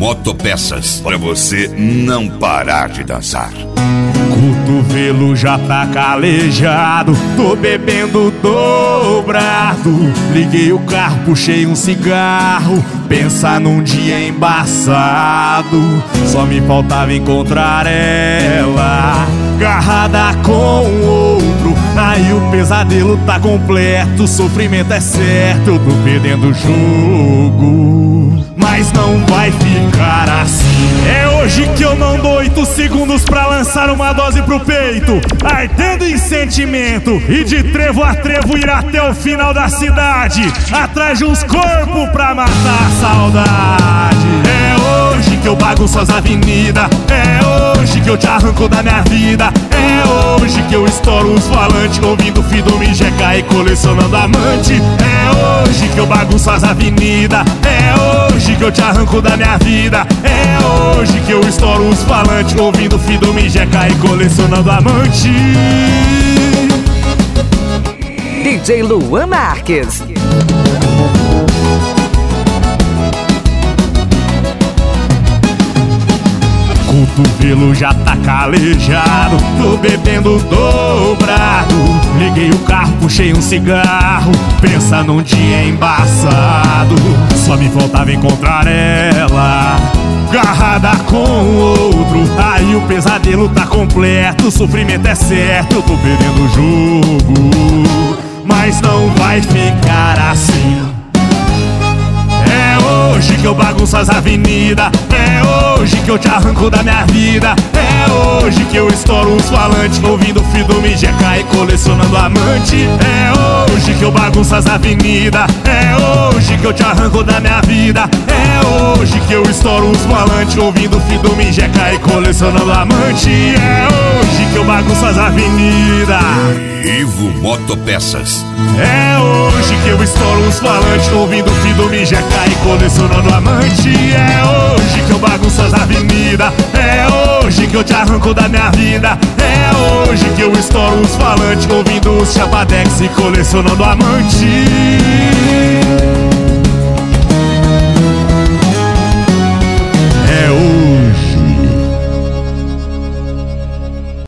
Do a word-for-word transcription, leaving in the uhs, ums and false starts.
Motopeças, pra você não parar de dançar. Cotovelo já tá calejado, tô bebendo dobrado. Liguei o carro, puxei um cigarro, pensa num dia embaçado. Só me faltava encontrar ela agarrada com outro. Aí o pesadelo tá completo, o sofrimento é certo. Eu tô perdendo o jogo, mas não vai ficar assim. É hoje que eu não dou oito segundos pra lançar uma dose pro peito, ardendo em sentimento, e de trevo a trevo ir até o final da cidade, atrás de uns corpos pra matar a saudade. É hoje que eu bagunço as avenidas, é hoje que eu te arranco da minha vida, é hoje que eu estouro os falantes, ouvindo Fido Mijeca e colecionando amante. É hoje que eu bagunço as avenidas, é hoje que eu te arranco da minha vida, é hoje que eu estouro os falantes, ouvindo Fido Mijeca e colecionando amante. D J Luan Marques. Cotovelo já tá calejado, tô bebendo dobrado. Liguei o carro, puxei um cigarro, pensa num dia embaçado. Só me faltava encontrar ela agarrada com outro. Aí o pesadelo tá completo, o sofrimento é certo. Eu tô perdendo o jogo, mas não vai ficar assim. É hoje que eu bagunço as avenidas, é hoje que eu te arranco da minha vida, é hoje que eu estouro os falantes, ouvindo Fido Mijeca e colecionando amante. É hoje que eu bagunço as avenidas, é hoje que eu te arranco da minha vida, é hoje que eu estouro os falantes, ouvindo Fido Mijeca e colecionando amante. É hoje que eu bagunço as avenidas. Ivo Motopeças. É hoje que eu estouro os falantes, ouvindo Fido Mijeca e colecionando amante. É hoje que eu bagunço as avenidas, é hoje que eu te arranco da minha vida, é hoje que eu estouro os falantes, ouvindo os chapadex e colecionando amante.